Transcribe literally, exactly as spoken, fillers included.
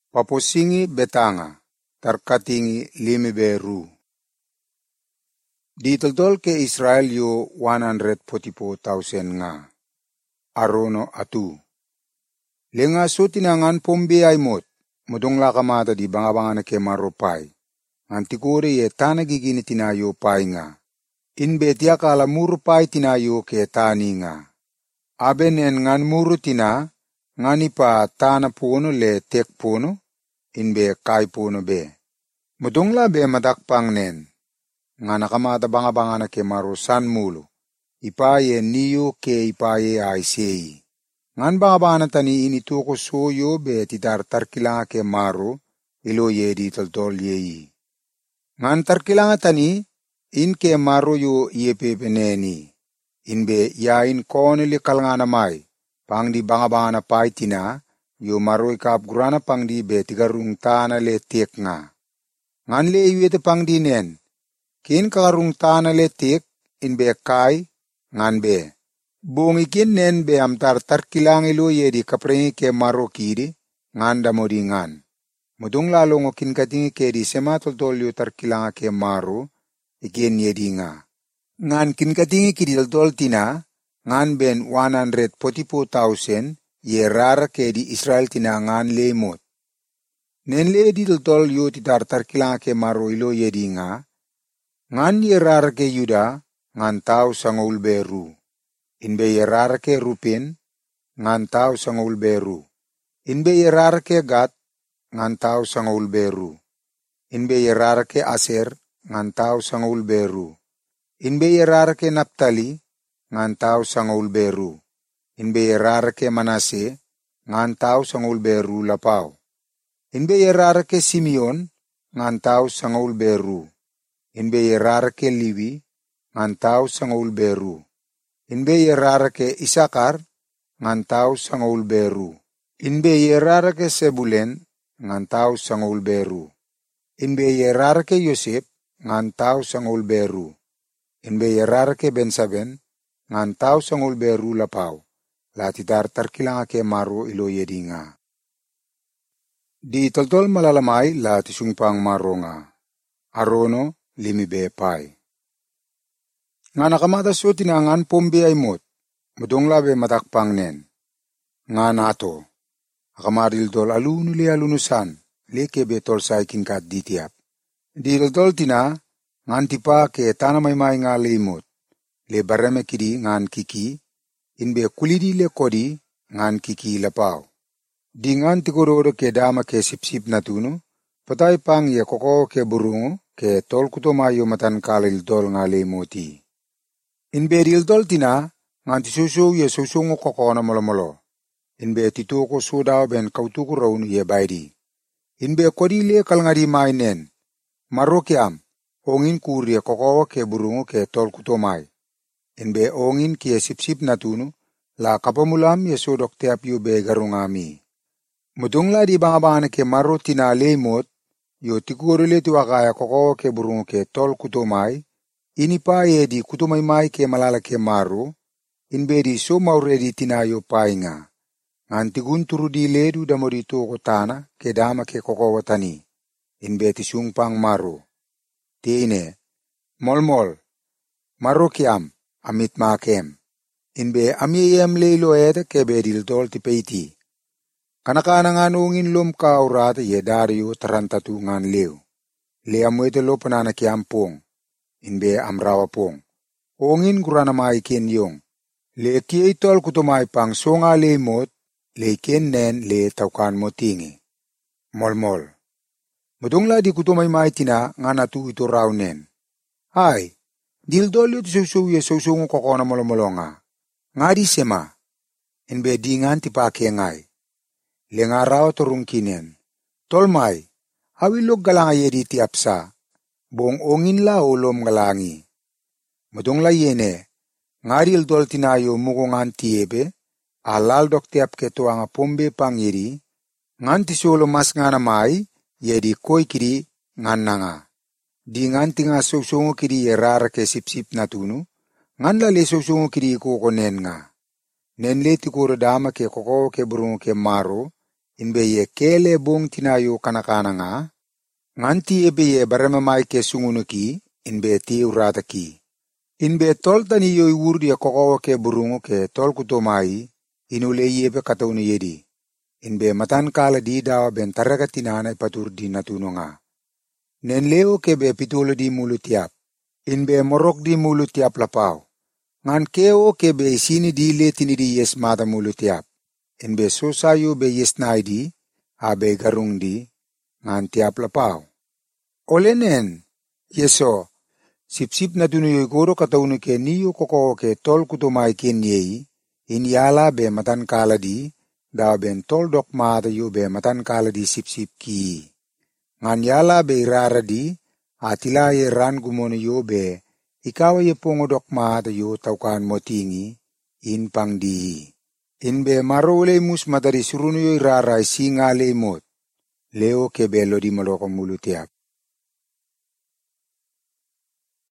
paposingi betanga, tarkatingi limi beru. Di toltol ke Israel yo one hundred forty-four thousand nga. Arono atu. Lenga so tinangan pombe ay mot, mudong lakamata di bangabangana ke maropay. Antikore ye tana gigini tinayo pay nga. Inbe tiya kala muru pay tinayo ke tani nga. Aben en ngan muru tina, ngani pa tana puno le tek puno, inbe kay puno be. Mudong la be madakpang nen. Nga nakamata bangabangana ke marusan mulu. Ipaye niyo ke ipaye ay seyi. Ngan bangabangana tani inituko soyo be titar tarkilanga ke maru, ilo ye di toltol yeyi. Ngan tarkilanga tani, in ke maru yo ye pepeneni. Inbe yain konili kalngana mai, pang di bangabangana pay tina, yo maru ikap gurana pang di be tigarung tana le tek nga. Ngan le iwete pang di nen, kin kakarung tana le tek, inbe kai, ngan be. Bong ikin nen be amtar tarkilang ilo ye di kaprengi ke maru kiri, ngan damodi ngan. Mudung lalong okin katingi ke di sema toltol yo tarkilanga ke maru, ikin ye di nga. Ngan kin katingi ki di toltol tina, ngan ben one hundred forty-four thousand, ye rara ke di Israel tina ngan le mot. Nen le di toltol yo titar tarkilanga ke maru ilo ye di nga, ngan ye rara ke Yuda, ngan tau sangul beru. Inbe ye rara ke Rupin, ngan tau sangul beru. Inbe ye rara ke Gad, ngan tau sangul beru. Inbe ye rara ke Aser, ngan tau sangul beru. Inbe ye rara ke Naptali, ngan tau sangul beru. Inbe ye rara ke Manase, ngan tau sangul beru lapau. Inbe ye rara ke Simeon, ngan tau sangul beru. Inbe ye rara ke Liwi, ngan tau sangul beru. Inbe ye rara ke Isakar, ngan tau sangul beru. Inbe ye rara ke Sebulen, ngan tau sangul beru. Inbe ye rara ke Yosef, ngan tau sangul beru. Inbe ye rara ke Bensaben, ngan tau sangul beru lapau. Latitar tarkilanga ke maru ilo yedi nga. Di toltol malalamay lati sungpang maru nga. Arono limi be pay. Nga nakamata so tinangan pombe ay mot, mudong labe matakpang nen. Nga nato, akamaril tol alunu le alunusan, leke betol sa ikin kat ditiap. Di tol tina, ngan tipa ke tana may may nga limot, le bareme kidi ngan kiki, inbe kulidi le kodi ngan kiki lapaw. Di ngan tikororo ke dama ke sip-sip na tuno, patay pang ye koko ke burungo, ke tol kutomayo matan kalil tol nga limoti. Inbe riltol tina, ngan tisusu ye susungo kokona molomolo. Inbe tituko sudaw ben kautuko raun ye baidi. Inbe kodi le kalngadi mainen. Marokiam, ongin kurye kokowa ke burungo ke tol kutomay. Inbe ongin kie sip-sip natunu, la kapamulam ye sudok teap yu be garungami. Mudong la di bangabangana ke maro tina leimot, yo tikurule tiwakaya kokowa ke burungo ke tol kutomay, ini pa ye di kutumaymay ke malala ke maru, inbe di so mauredi tinayo pay nga. Ngan tigunturu di ledu damo di toko tana ke dama ke kokowa tani, inbe ti sungpang maru. Tiine, molmol, maru kiam, amit makem. Inbe amiyem leilo eda ke bedil tol ti peiti. Kanakana nga nungin lom kaurata ye dario tarantatu ngan leo. Le amwete lo panana kiampong. Inbe amrawa pong. Ongin kurana mai ken yong. Le kiei tol kutomai pang songa le mot, le ken nen le taukan motingi. Molmol. Mudong la di kutomai mai tina nga natu ito raw nen. Hai, dil dolyo ti susu ye susungo kokona molomolonga. Nga di sema. Inbe di ngan tipake ngay. Le nga raw torung kinen. Tolmai, awilog galanga ye di tiapsa. Bong ongin la olom galangi. Mudong la yene, ngaril dol tinayo mukungan tiebe, alal dok tiap keto ang pombe pangiri, ngan tisolo mas nga namay, yedi koy kiri ngan nanga. Di ngan tinga susungo kiri yerara ke sip-sip na tunu, ngan la le susungo kiri kuko nen nga. Nen le tikuro dama ke koko ke burungo ke maro, inbe ye kele bong tinayo kanakana nga, nganti ebe ye baramamay ke sungunuki, inbe ti urata ki. Inbe tol tani yo iwur dia kokowa ke burungu ke tol kutomai, inule yebe kataunu yedi. Inbe matan kala di dawa ben taraga tinana ipatur di natuno nga. Nen leo ke be pitolo di mulu tiap. Inbe morok di mulu tiap lapau. Ngan keo ke be isini di letini di yes mata mulu tiap. Inbe sosayo be yes naidi, abe garung di, ngan tiap lapau. Olenen, yeso, sip-sip na tunuyo igoro kataunu ke niyo koko ke tol kutumay kenyei, in yala be matan kala di, da ben tol dok mata yo be matan kala di sip-sip ki. Ngan yala be irara di, atila ye ran gumono yo be, ikawa ye pongo dok mata yo taukan motingi, in pang di. In be marole mus matari suruno yo irara singa le mot, leo ke be lo di maloko mulu tiap.